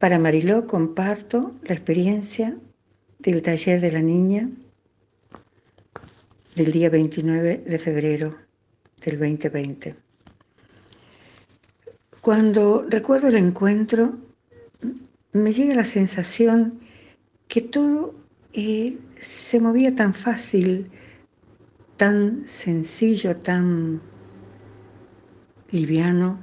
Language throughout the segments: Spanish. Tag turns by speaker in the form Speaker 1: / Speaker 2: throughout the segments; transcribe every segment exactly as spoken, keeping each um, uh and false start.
Speaker 1: Para Mariló comparto la experiencia del taller de la niña del día veintinueve de febrero del veinte veinte. Cuando recuerdo el encuentro, me llega la sensación que todo eh, se movía tan fácil, tan sencillo, tan liviano.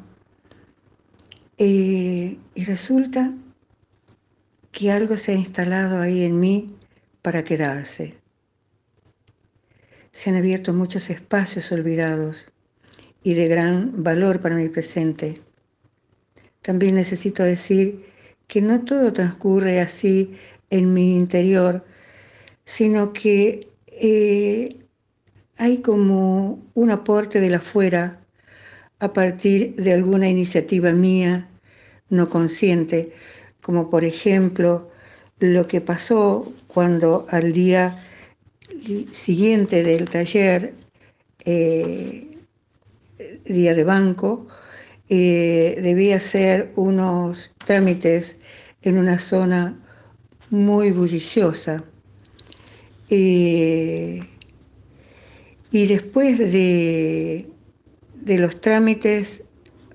Speaker 1: Eh, y resulta que algo se ha instalado ahí en mí para quedarse. Se han abierto muchos espacios olvidados y de gran valor para mi presente. También necesito decir que no todo transcurre así en mi interior, sino que eh, hay como un aporte de la afuera a partir de alguna iniciativa mía no consciente, como por ejemplo lo que pasó cuando al día siguiente del taller, eh, día de banco, eh, debía hacer unos trámites en una zona muy bulliciosa. Eh, y después de, de los trámites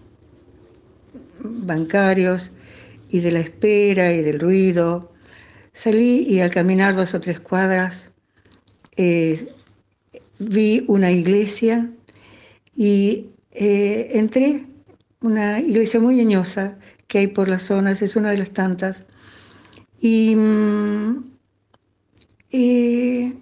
Speaker 1: bancarios y de la espera y del ruido, salí y al caminar dos o tres cuadras eh, vi una iglesia y eh, entré, una iglesia muy leñosa que hay por las zonas, es una de las tantas, y, mm, eh,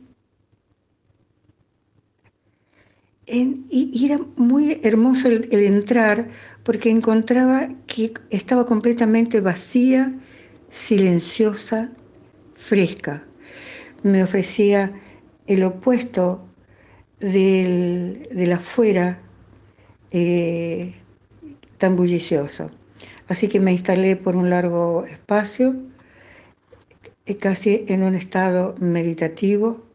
Speaker 1: en, y, y era muy hermoso el, el entrar porque encontraba que estaba completamente vacía, silenciosa, fresca. Me ofrecía el opuesto del, del afuera eh, tan bullicioso. Así que me instalé por un largo espacio, eh, casi en un estado meditativo,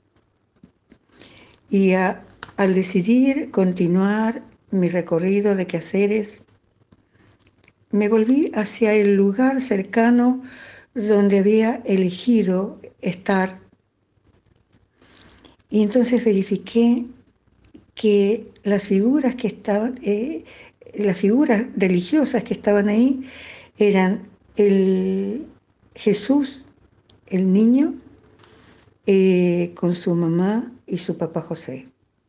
Speaker 1: y a, al decidir continuar mi recorrido de quehaceres, me volví hacia el lugar cercano donde había elegido estar. Y entonces verifiqué que las figuras que estaban, eh, las figuras religiosas que estaban ahí eran el Jesús, el niño, eh, con su mamá y su papá José.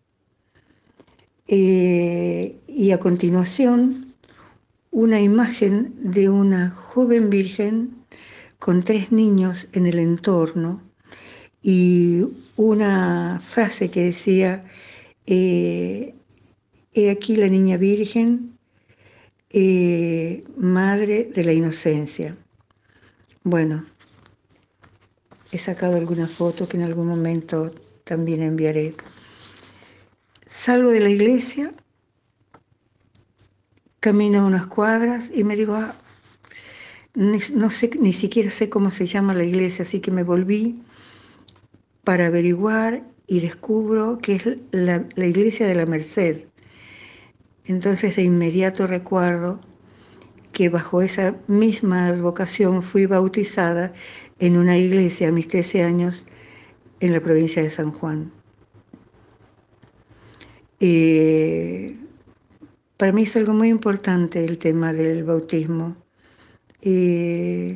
Speaker 1: Eh, y a continuación, una imagen de una joven virgen con tres niños en el entorno y una frase que decía, eh, he aquí la niña virgen, eh, madre de la inocencia. Bueno, he sacado alguna foto que en algún momento también enviaré. Salgo de la iglesia, camino unas cuadras y me digo, ah, no sé, ni siquiera sé cómo se llama la iglesia, así que me volví para averiguar y descubro que es la, la iglesia de la Merced. Entonces de inmediato recuerdo que bajo esa misma advocación fui bautizada en una iglesia a mis trece años en la provincia de San Juan. Eh, para mí es algo muy importante el tema del bautismo. Eh,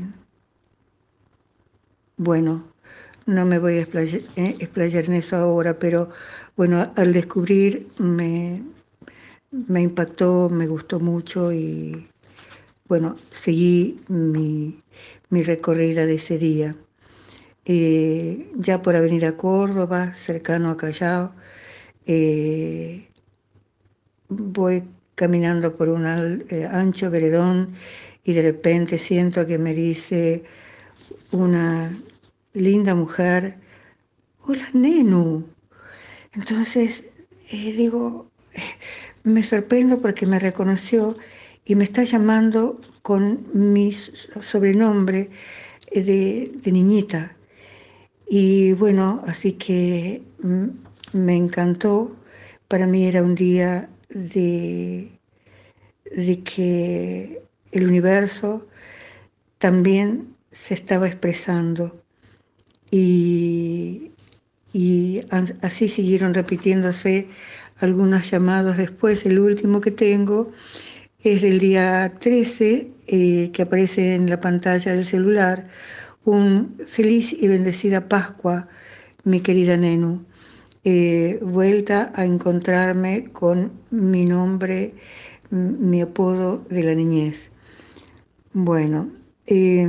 Speaker 1: bueno, no me voy a explayar, eh, explayar en eso ahora, pero bueno, al descubrir me, me impactó, me gustó mucho y bueno, seguí mi, mi recorrida de ese día. Eh, ya por Avenida Córdoba, cercano a Callao, eh, voy caminando por un al, eh, ancho veredón y de repente siento que me dice una linda mujer, hola Nenu. Entonces eh, digo, eh, me sorprendo porque me reconoció y me está llamando con mi sobrenombre eh, de, de niñita. Y bueno, así que mm, me encantó. Para mí era un día de, de que el universo también se estaba expresando y, y así siguieron repitiéndose algunos llamados después. El último que tengo es del día trece, eh, que aparece en la pantalla del celular: un feliz y bendecida Pascua, mi querida Nenu. Eh, vuelta a encontrarme con mi nombre, mi apodo de la niñez. Bueno, eh,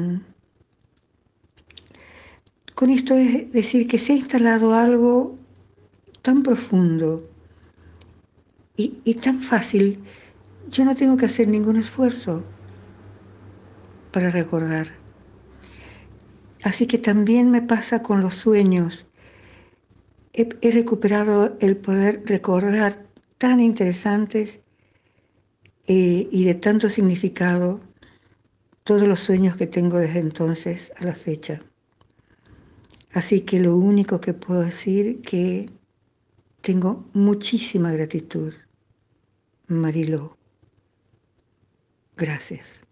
Speaker 1: con esto es decir que se ha instalado algo tan profundo y, y tan fácil. Yo no tengo que hacer ningún esfuerzo para recordar. Así que también me pasa con los sueños. He, he recuperado el poder recordar tan interesantes eh, y de tanto significado todos los sueños que tengo desde entonces a la fecha. Así que lo único que puedo decir que tengo muchísima gratitud, Mariló. Gracias.